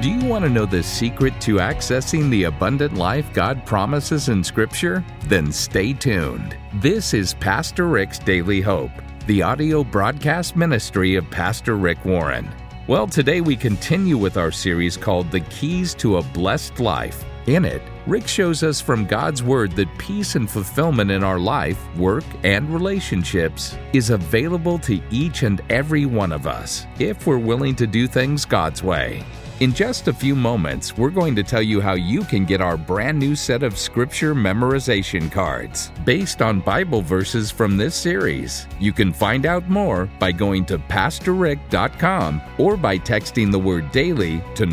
Do you want to know the secret to accessing the abundant life God promises in Scripture? Then stay tuned. This is Pastor Rick's Daily Hope, the audio broadcast ministry of Pastor Rick Warren. Well, today we continue with our series called The Keys to a Blessed Life. In it, Rick shows us from God's Word that peace and fulfillment in our life, work, and relationships is available to each and every one of us if we're willing to do things God's way. In just a few moments, we're going to tell you how you can get our brand new set of scripture memorization cards based on Bible verses from this series. You can find out more by going to PastorRick.com or by texting the word daily to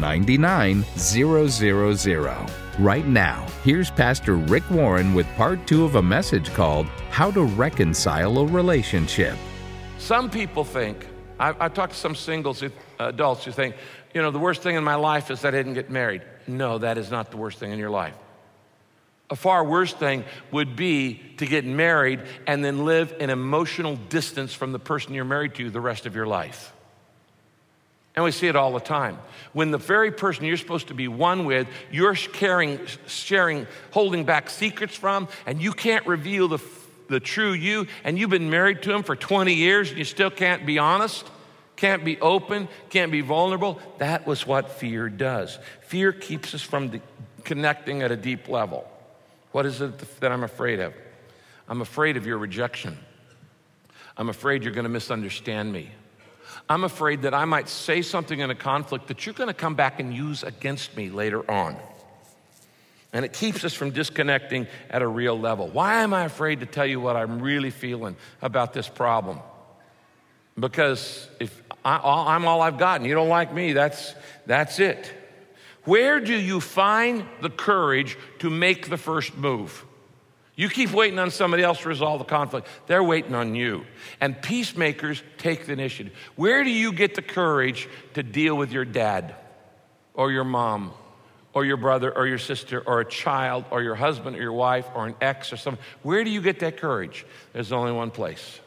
99000. Right now, here's Pastor Rick Warren with part 2 of a message called How to Reconcile a Relationship. Some people think, I've talked to some singles, adults who think, the worst thing in my life is that I didn't get married. No, that is not the worst thing in your life. A far worse thing would be to get married and then live in emotional distance from the person you're married to the rest of your life. And we see it all the time. When the very person you're supposed to be one with, you're sharing, holding back secrets from, and you can't reveal the true you, and you've been married to him for 20 years and you still can't be honest, can't be open, can't be vulnerable. That was what fear does. Fear keeps us from connecting at a deep level. What is it that I'm afraid of? I'm afraid of your rejection. I'm afraid you're going to misunderstand me. I'm afraid that I might say something in a conflict that you're going to come back and use against me later on. And it keeps us from disconnecting at a real level. Why am I afraid to tell you what I'm really feeling about this problem? Because if I'm all I've got and you don't like me, that's it. Where do you find the courage to make the first move? You keep waiting on somebody else to resolve the conflict. They're waiting on you. And peacemakers take the initiative. Where do you get the courage to deal with your dad or your mom or your brother or your sister or a child or your husband or your wife or an ex or something? Where do you get that courage? There's only one place.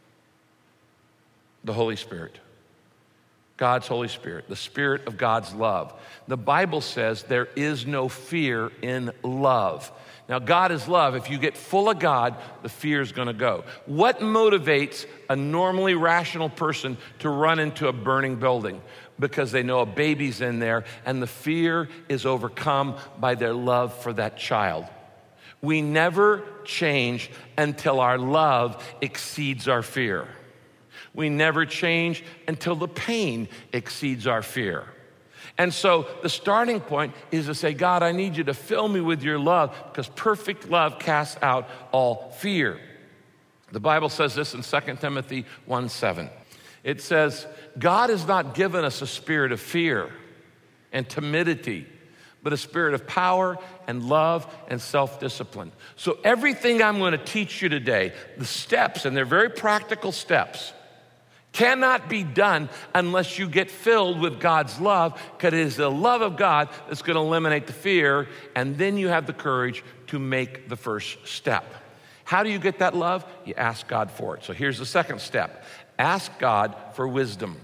The Holy Spirit. God's Holy Spirit, the Spirit of God's love. The Bible says there is no fear in love. Now, God is love. If you get full of God, the fear is going to go. What motivates a normally rational person to run into a burning building? Because they know a baby's in there, and the fear is overcome by their love for that child. We never change until our love exceeds our fear. We never change until the pain exceeds our fear. And so the starting point is to say, God, I need you to fill me with your love, because perfect love casts out all fear. The Bible says this in 2 Timothy 1:7. It says, God has not given us a spirit of fear and timidity, but a spirit of power and love and self-discipline. So everything I'm going to teach you today, the steps, and they're very practical steps, cannot be done unless you get filled with God's love, because it is the love of God that's going to eliminate the fear, and then you have the courage to make the first step. How do you get that love? You ask God for it. So here's the second step. Ask God for wisdom.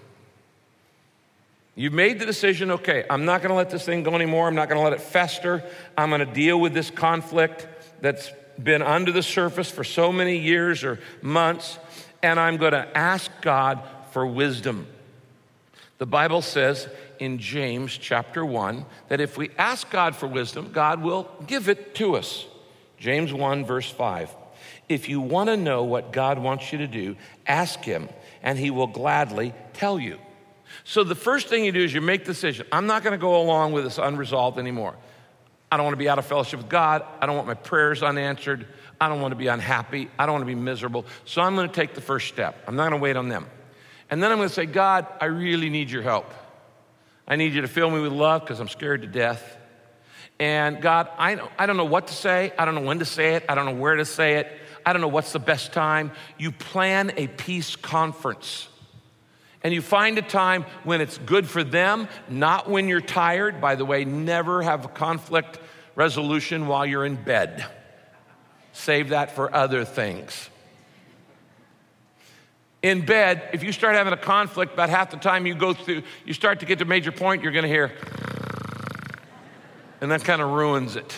You've made the decision, okay, I'm not going to let this thing go anymore. I'm not going to let it fester. I'm going to deal with this conflict that's been under the surface for so many years or months, and I'm going to ask God for wisdom. The Bible says in James chapter 1 that if we ask God for wisdom, God will give it to us. James 1 verse 5. If you want to know what God wants you to do, ask him, and he will gladly tell you. So the first thing you do is you make the decision. I'm not going to go along with this unresolved anymore. I don't want to be out of fellowship with God. I don't want my prayers unanswered. I don't want to be unhappy. I don't want to be miserable. So I'm going to take the first step. I'm not going to wait on them. And then I'm going to say, God, I really need your help. I need you to fill me with love, because I'm scared to death. And God, I don't know what to say. I don't know when to say it. I don't know where to say it. I don't know what's the best time. You plan a peace conference. And you find a time when it's good for them, not when you're tired. By the way, never have a conflict resolution while you're in bed. Save that for other things. In bed, if you start having a conflict, about half the time you start to get to a major point, you're going to hear, and that kind of ruins it.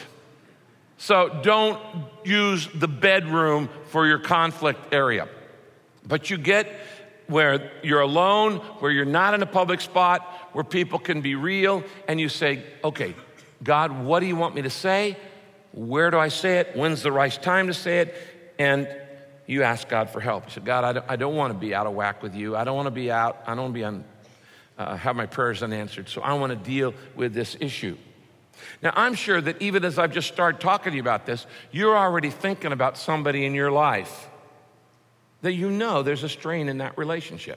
So don't use the bedroom for your conflict area. But you get where you're alone, where you're not in a public spot, where people can be real, and you say, okay, God, what do you want me to say? Where do I say it? When's the right time to say it? And you ask God for help. You say, God, I don't want to be out of whack with you. I don't want to be out. I don't want to have my prayers unanswered. So I want to deal with this issue. Now, I'm sure that even as I've just started talking to you about this, you're already thinking about somebody in your life that you know there's a strain in that relationship.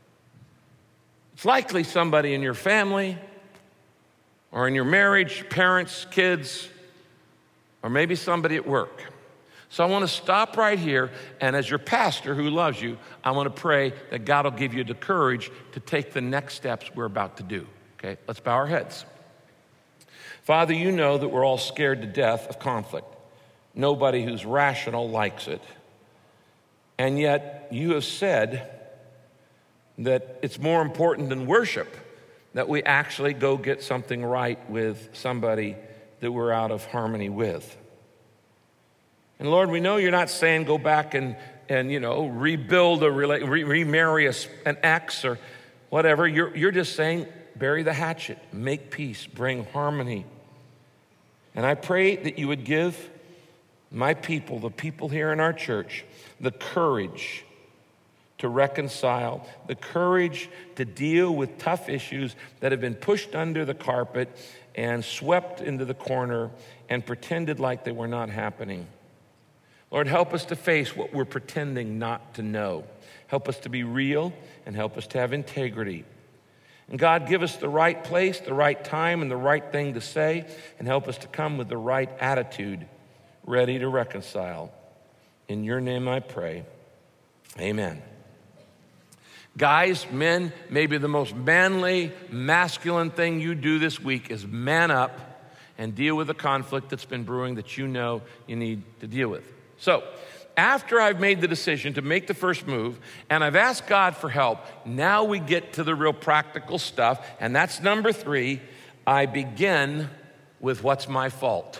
It's likely somebody in your family or in your marriage, parents, kids, or maybe somebody at work. So I want to stop right here, and as your pastor who loves you, I want to pray that God will give you the courage to take the next steps we're about to do. Okay, let's bow our heads. Father, you know that we're all scared to death of conflict. Nobody who's rational likes it. And yet you have said that it's more important than worship that we actually go get something right with somebody that we're out of harmony with. And Lord, we know you're not saying go back and rebuild remarry an ex or whatever. You're just saying bury the hatchet, make peace, bring harmony. And I pray that you would give my people, the people here in our church, the courage to reconcile, the courage to deal with tough issues that have been pushed under the carpet and swept into the corner and pretended like they were not happening. Lord, help us to face what we're pretending not to know. Help us to be real and help us to have integrity. And God, give us the right place, the right time, and the right thing to say, and help us to come with the right attitude, ready to reconcile. In your name I pray, amen. Guys, men, maybe the most manly, masculine thing you do this week is man up and deal with the conflict that's been brewing that you know you need to deal with. So, after I've made the decision to make the first move and I've asked God for help, now we get to the real practical stuff, and that's number 3. I begin with what's my fault.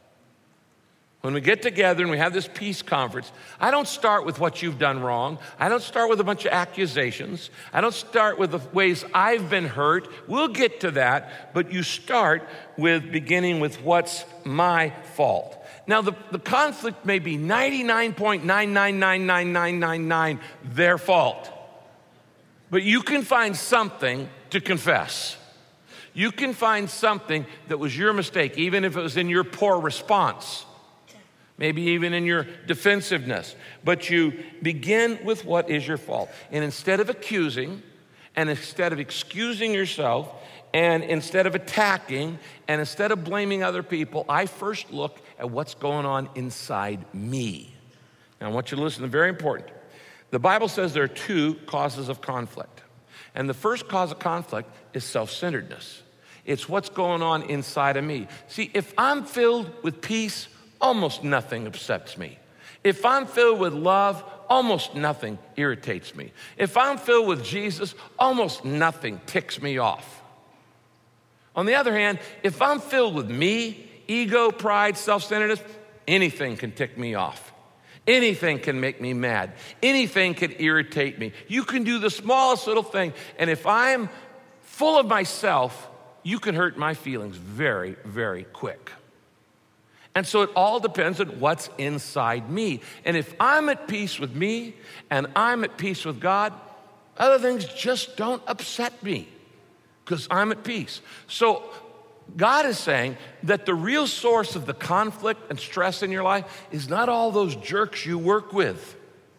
When we get together and we have this peace conference, I don't start with what you've done wrong. I don't start with a bunch of accusations. I don't start with the ways I've been hurt. We'll get to that, but you start with beginning with what's my fault. Now, the conflict may be 99.9999999 their fault, but you can find something to confess. You can find something that was your mistake, even if it was in your poor response, maybe even in your defensiveness. But you begin with what is your fault. And instead of accusing, and instead of excusing yourself, and instead of attacking, and instead of blaming other people, I first look at what's going on inside me. Now, I want you to listen, very important. The Bible says there are 2 causes of conflict. And the first cause of conflict is self-centeredness. It's what's going on inside of me. See, if I'm filled with peace, almost nothing upsets me. If I'm filled with love, almost nothing irritates me. If I'm filled with Jesus, almost nothing ticks me off. On the other hand, if I'm filled with me, ego, pride, self-centeredness, anything can tick me off. Anything can make me mad. Anything can irritate me. You can do the smallest little thing, and if I'm full of myself, you can hurt my feelings very, very quick. And so it all depends on what's inside me. And if I'm at peace with me and I'm at peace with God, other things just don't upset me because I'm at peace. So God is saying that the real source of the conflict and stress in your life is not all those jerks you work with.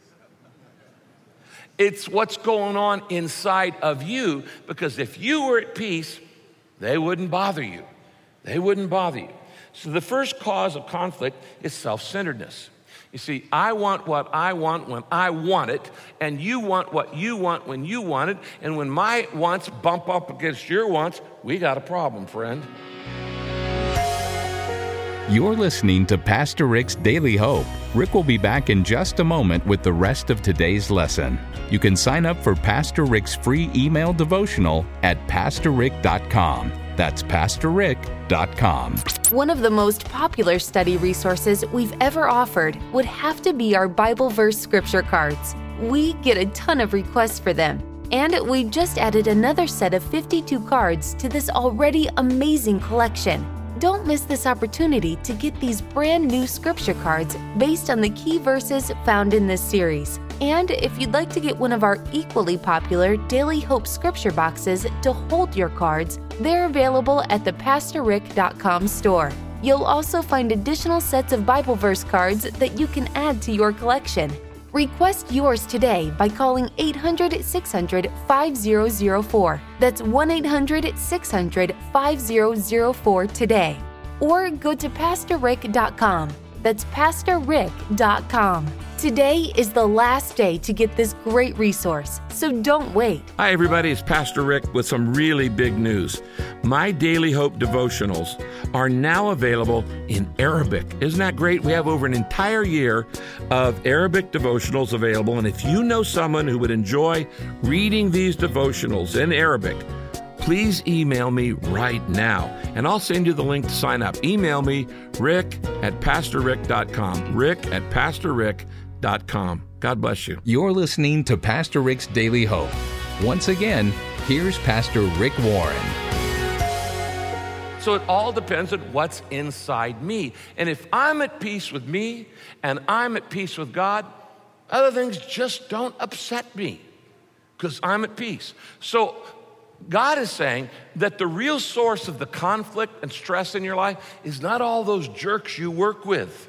It's what's going on inside of you, because if you were at peace, they wouldn't bother you. They wouldn't bother you. So the first cause of conflict is self-centeredness. You see, I want what I want when I want it, and you want what you want when you want it, and when my wants bump up against your wants, we got a problem, friend. You're listening to Pastor Rick's Daily Hope. Rick will be back in just a moment with the rest of today's lesson. You can sign up for Pastor Rick's free email devotional at pastorrick.com. That's PastorRick.com. One of the most popular study resources we've ever offered would have to be our Bible verse scripture cards. We get a ton of requests for them, and we just added another set of 52 cards to this already amazing collection. Don't miss this opportunity to get these brand new scripture cards based on the key verses found in this series. And if you'd like to get one of our equally popular Daily Hope scripture boxes to hold your cards, they're available at the PastorRick.com store. You'll also find additional sets of Bible verse cards that you can add to your collection. Request yours today by calling 800-600-5004. That's 1-800-600-5004 today. Or go to PastorRick.com. That's PastorRick.com. Today is the last day to get this great resource, so don't wait. Hi, everybody. It's Pastor Rick with some really big news. My Daily Hope devotionals are now available in Arabic. Isn't that great? We have over an entire year of Arabic devotionals available, and if you know someone who would enjoy reading these devotionals in Arabic, please email me right now, and I'll send you the link to sign up. Email me, rick@pastorrick.com, rick@pastorrick.com. God bless you. You're listening to Pastor Rick's Daily Hope. Once again, here's Pastor Rick Warren. So it all depends on what's inside me. And if I'm at peace with me and I'm at peace with God, other things just don't upset me because I'm at peace. So God is saying that the real source of the conflict and stress in your life is not all those jerks you work with.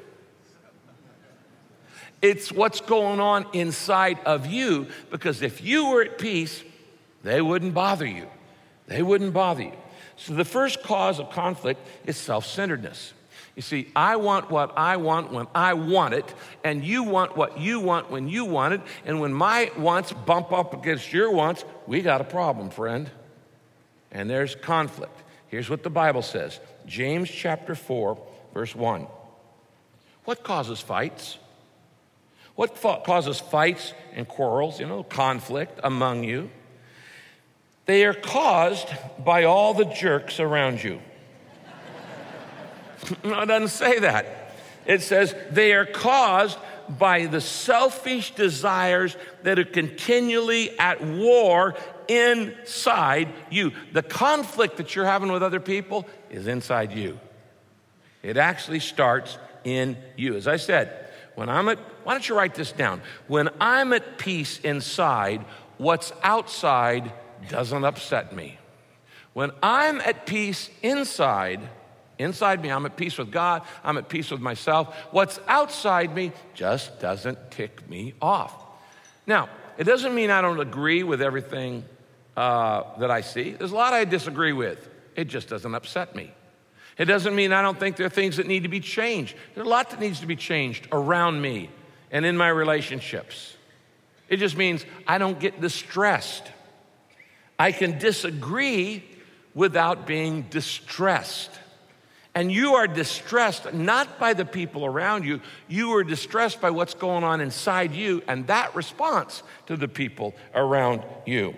It's what's going on inside of you, because if you were at peace, they wouldn't bother you. They wouldn't bother you. So the first cause of conflict is self-centeredness. You see, I want what I want when I want it, and you want what you want when you want it, and when my wants bump up against your wants, we got a problem, friend. And there's conflict. Here's what the Bible says. James chapter 4, verse 1. What causes fights? What causes fights and quarrels, conflict among you? They are caused by all the jerks around you. No, it doesn't say that. It says they are caused by the selfish desires that are continually at war inside you. The conflict that you're having with other people is inside you. It actually starts in you. As I said, why don't you write this down? When I'm at peace inside, what's outside doesn't upset me. When I'm at peace inside me, I'm at peace with God, I'm at peace with myself. What's outside me just doesn't tick me off. Now, it doesn't mean I don't agree with everything that I see. There's a lot I disagree with. It just doesn't upset me. It doesn't mean I don't think there are things that need to be changed. There's a lot that needs to be changed around me and in my relationships. It just means I don't get distressed. I can disagree without being distressed. And you are distressed not by the people around you. You are distressed by what's going on inside you and that response to the people around you.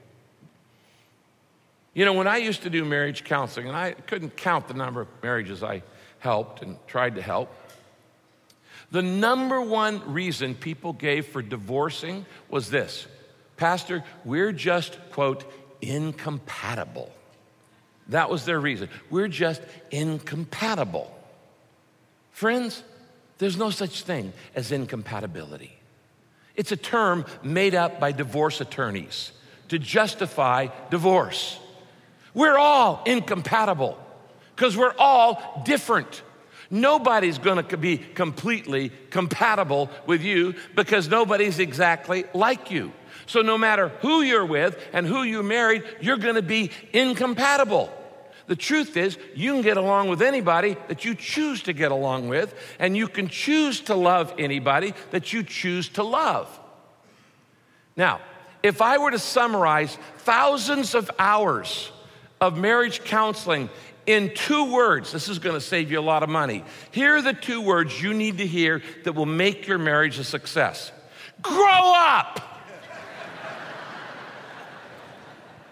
When I used to do marriage counseling, and I couldn't count the number of marriages I helped and tried to help, the number one reason people gave for divorcing was this: Pastor, we're just, quote, incompatible. That was their reason. We're just incompatible. Friends, there's no such thing as incompatibility. It's a term made up by divorce attorneys to justify divorce. We're all incompatible because we're all different. Nobody's going to be completely compatible with you because nobody's exactly like you. So no matter who you're with and who you married, you're going to be incompatible. The truth is, you can get along with anybody that you choose to get along with, and you can choose to love anybody that you choose to love. Now, if I were to summarize thousands of hours of marriage counseling in 2 words, this is going to save you a lot of money. Here are the 2 words you need to hear that will make your marriage a success. Grow up!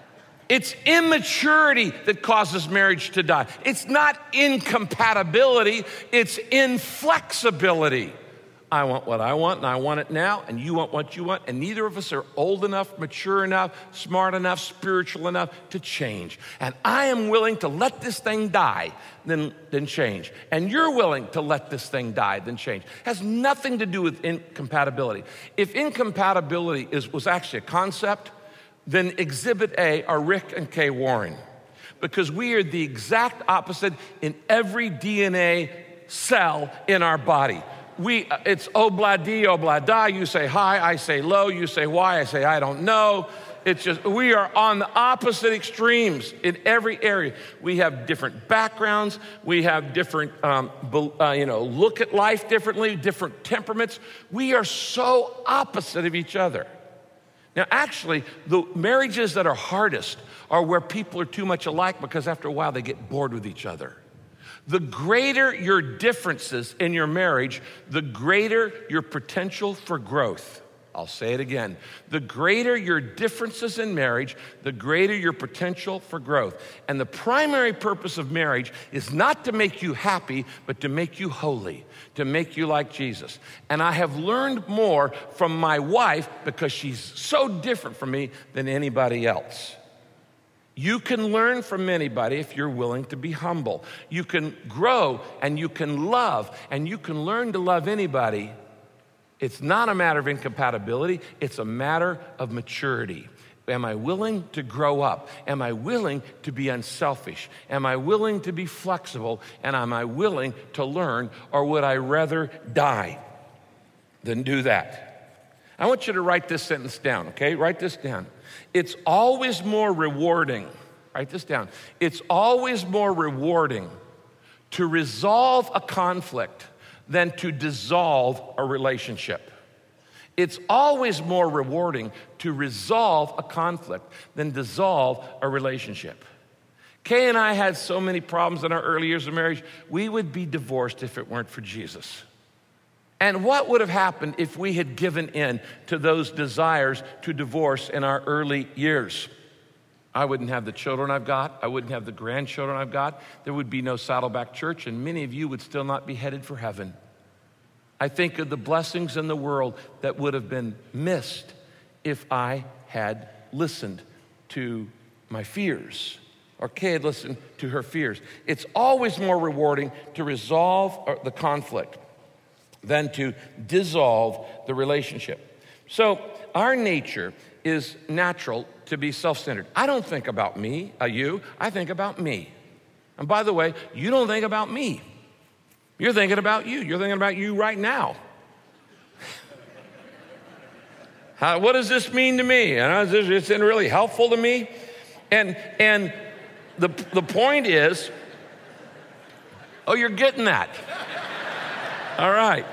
It's immaturity that causes marriage to die. It's not incompatibility, it's inflexibility. I want what I want, and I want it now, and you want what you want, and neither of us are old enough, mature enough, smart enough, spiritual enough to change. And I am willing to let this thing die, then change. And you're willing to let this thing die, then change. It has nothing to do with incompatibility. If incompatibility was actually a concept, then Exhibit A are Rick and Kay Warren, because we are the exact opposite in every DNA cell in our body. It's obla-dee, obla-da. You say hi, I say low. You say why, I say I don't know. It's just, we are on the opposite extremes in every area. We have different backgrounds. We have different, look at life differently, different temperaments. We are so opposite of each other. Now, actually, the marriages that are hardest are where people are too much alike, because after a while they get bored with each other. The greater your differences in your marriage, the greater your potential for growth. I'll say it again. The greater your differences in marriage, the greater your potential for growth. And the primary purpose of marriage is not to make you happy, but to make you holy, to make you like Jesus. And I have learned more from my wife because she's so different from me than anybody else. You can learn from anybody if you're willing to be humble. You can grow and you can love and you can learn to love anybody. It's not a matter of incompatibility, it's a matter of maturity. Am I willing to grow up? Am I willing to be unselfish? Am I willing to be flexible? And am I willing to learn, or would I rather die than do that? I want you to write this sentence down, okay? Write this down. It's always more rewarding, write this down. It's always more rewarding to resolve a conflict than to dissolve a relationship. It's always more rewarding to resolve a conflict than dissolve a relationship. Kay and I had so many problems in our early years of marriage, we would be divorced if it weren't for Jesus. And what would have happened if we had given in to those desires to divorce in our early years? I wouldn't have the children I've got. I wouldn't have the grandchildren I've got. There would be no Saddleback Church, and many of you would still not be headed for heaven. I think of the blessings in the world that would have been missed if I had listened to my fears, or Kay had listened to her fears. It's always more rewarding to resolve the conflict than to dissolve the relationship. So our nature is natural to be self-centered. I don't think about me, you. I think about me. And by the way, you don't think about me. You're thinking about you. You're thinking about you right now. What does this mean to me? It's really helpful to me. And the point is, you're getting that. All right.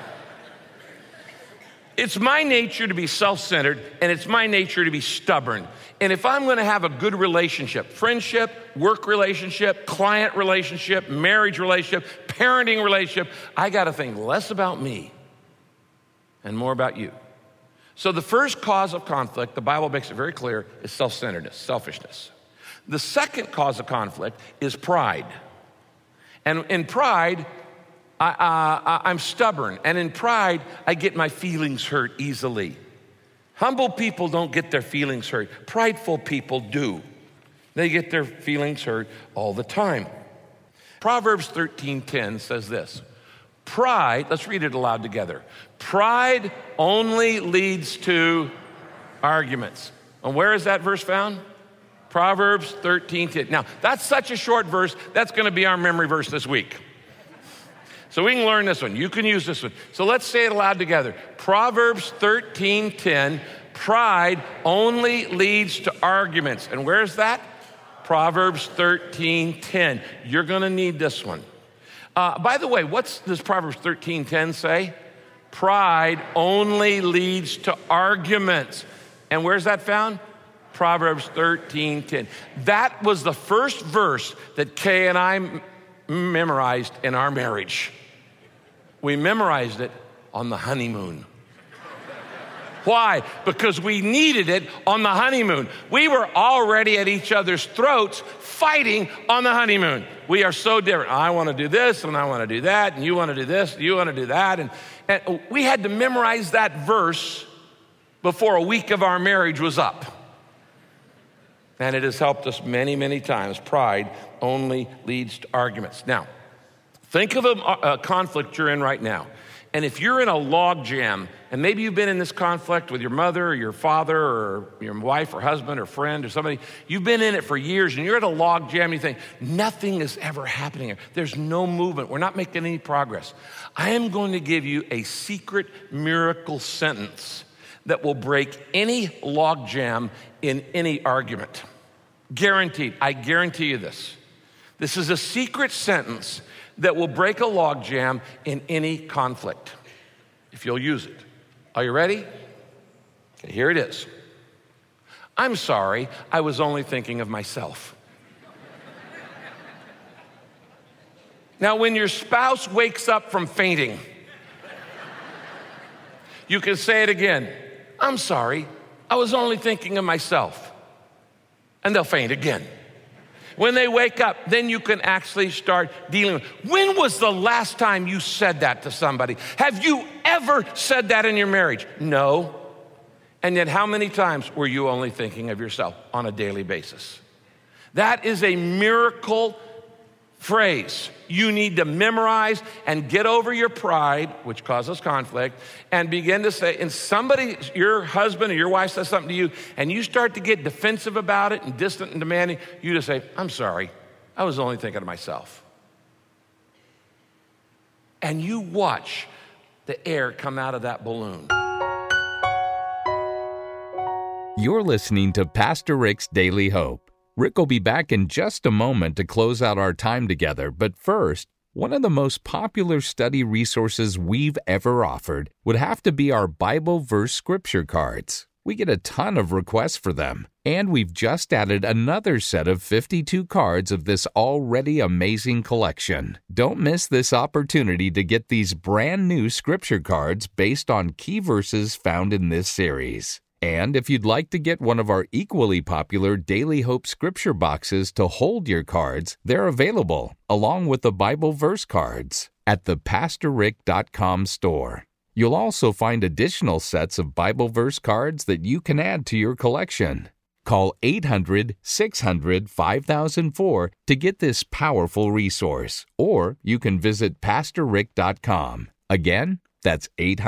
It's my nature to be self-centered, and it's my nature to be stubborn. And if I'm going to have a good relationship, friendship, work relationship, client relationship, marriage relationship, parenting relationship, I got to think less about me and more about you. So the first cause of conflict, the Bible makes it very clear, is self-centeredness, selfishness. The second cause of conflict is pride. And in pride, I'm stubborn, and in pride, I get my feelings hurt easily. Humble people don't get their feelings hurt. Prideful people do. They get their feelings hurt all the time. Proverbs 13:10 says this. Pride, let's read it aloud together. Pride only leads to arguments. And where is that verse found? Proverbs 13:10. Now, that's such a short verse, that's going to be our memory verse this week. So we can learn this one. You can use this one. So let's say it aloud together. Proverbs 13:10, pride only leads to arguments. And where's that? Proverbs 13:10. You're going to need this one. By the way, does Proverbs 13:10 say? Pride only leads to arguments. And where's that found? Proverbs 13:10. That was the first verse that Kay and I memorized in our marriage. We memorized it on the honeymoon. Why? Because we needed it on the honeymoon. We were already at each other's throats fighting on the honeymoon. We are so different. I want to do this and I want to do that, and you want to do this, and you want to do that. And we had to memorize that verse before a week of our marriage was up. And it has helped us many, many times. Pride only leads to arguments. Now, think of a conflict you're in right now. And if you're in a log jam, and maybe you've been in this conflict with your mother or your father or your wife or husband or friend or somebody, you've been in it for years and you're at a log jam and you think, nothing is ever happening here. There's no movement. We're not making any progress. I am going to give you a secret miracle sentence that will break any log jam in any argument. Guaranteed. I guarantee you this. This is a secret sentence that will break a log jam in any conflict, if you'll use it. Are you ready? Okay, here it is. I'm sorry, I was only thinking of myself. Now, when your spouse wakes up from fainting, you can say it again. I'm sorry, I was only thinking of myself. And they'll faint again. When they wake up, then you can actually start dealing with. When was the last time you said that to somebody? Have you ever said that in your marriage? No. And yet how many times were you only thinking of yourself on a daily basis? That is a miracle phrase you need to memorize and get over your pride, which causes conflict, and begin to say, and somebody, your husband or your wife says something to you, and you start to get defensive about it and distant and demanding, you just say, I'm sorry, I was only thinking of myself. And you watch the air come out of that balloon. You're listening to Pastor Rick's Daily Hope. Rick will be back in just a moment to close out our time together, but first, one of the most popular study resources we've ever offered would have to be our Bible verse scripture cards. We get a ton of requests for them, and we've just added another set of 52 cards of this already amazing collection. Don't miss this opportunity to get these brand new scripture cards based on key verses found in this series. And if you'd like to get one of our equally popular Daily Hope scripture boxes to hold your cards, they're available, along with the Bible verse cards, at the PastorRick.com store. You'll also find additional sets of Bible verse cards that you can add to your collection. Call 800-600-5004 to get this powerful resource, or you can visit PastorRick.com. Again, that's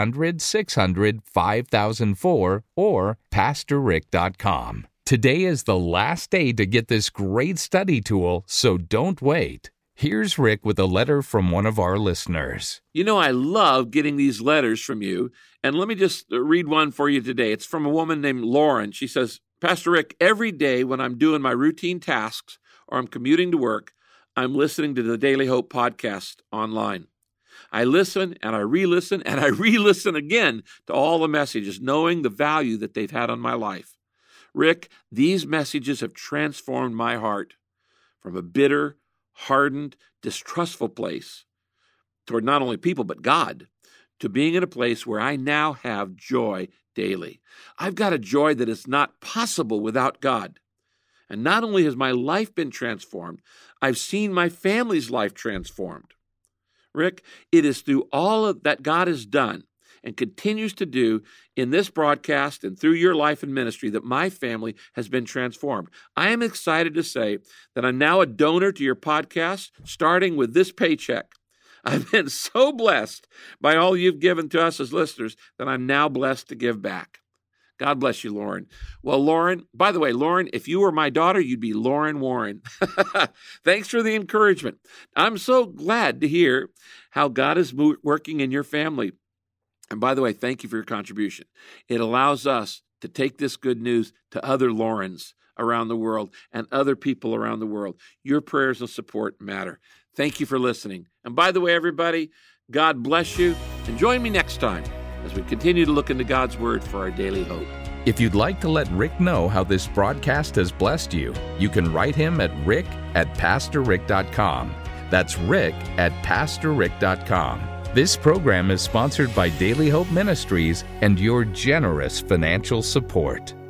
800-600-5004 or PastorRick.com. Today is the last day to get this great study tool, so don't wait. Here's Rick with a letter from one of our listeners. You know, I love getting these letters from you, and let me just read one for you today. It's from a woman named Lauren. She says, Pastor Rick, every day when I'm doing my routine tasks or I'm commuting to work, I'm listening to the Daily Hope podcast online. I listen and I re-listen and I re-listen again to all the messages, knowing the value that they've had on my life. Rick, these messages have transformed my heart from a bitter, hardened, distrustful place toward not only people but God, to being in a place where I now have joy daily. I've got a joy that is not possible without God. And not only has my life been transformed, I've seen my family's life transformed. Rick, it is through all of that God has done and continues to do in this broadcast and through your life and ministry that my family has been transformed. I am excited to say that I'm now a donor to your podcast, starting with this paycheck. I've been so blessed by all you've given to us as listeners that I'm now blessed to give back. God bless you, Lauren. Well, Lauren, by the way, Lauren, if you were my daughter, you'd be Lauren Warren. Thanks for the encouragement. I'm so glad to hear how God is working in your family. And by the way, thank you for your contribution. It allows us to take this good news to other Laurens around the world and other people around the world. Your prayers and support matter. Thank you for listening. And by the way, everybody, God bless you. And join me next time as we continue to look into God's Word for our daily hope. If you'd like to let Rick know how this broadcast has blessed you, you can write him at rick@pastorrick.com. That's rick@pastorrick.com. This program is sponsored by Daily Hope Ministries and your generous financial support.